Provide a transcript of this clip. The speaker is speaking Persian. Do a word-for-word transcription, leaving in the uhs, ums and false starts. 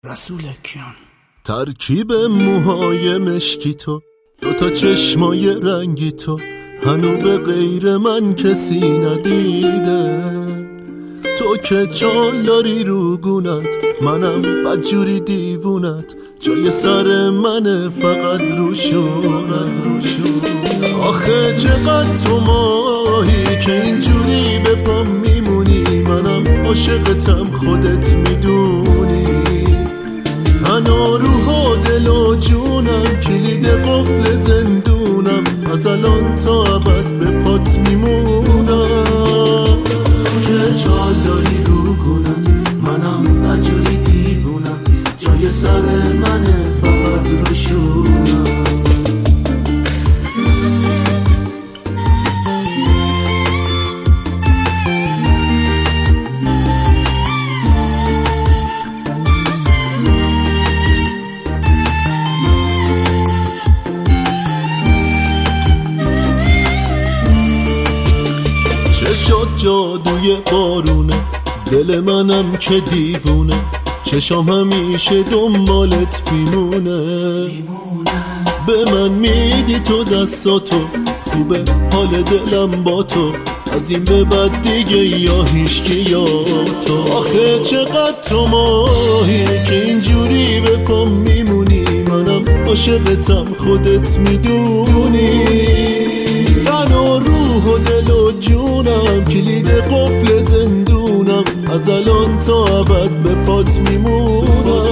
رسول اکیان. ترکیب موهای مشکی تو، دوتا چشمای رنگی تو، هنو به غیر من کسی ندیده. تو که چال داری رو گونت، منم بدجوری دیوونت، جای سر منه فقط روشونت روشونت. آخه چقدر تو ماهی که اینجوری به پام میمونی، منم عاشقتم خودت میدونی. تن و روح و دل و جونم، کلید قفل زندونم، از الان تا ابد به پات میمونم. تو که چال داری رو گونت، منم نجوری دیوونم، جای سر منه فقط روشونم. چشات جادوی بارونه، دل منم که دیوونه، چشام همیشه دنبالت میمونه. به من میدی تو دستاتو، خوبه حال دلم با تو، از این به بعد دیگه یا هیچکی یا تو. آخه چقدر تو ماهی که اینجوری به پام میمونی، منم عاشقتم خودت میدونی. تن و روح و دل و جونم، کلید قفل زندونم، از الان تا ابد به پات میمونم.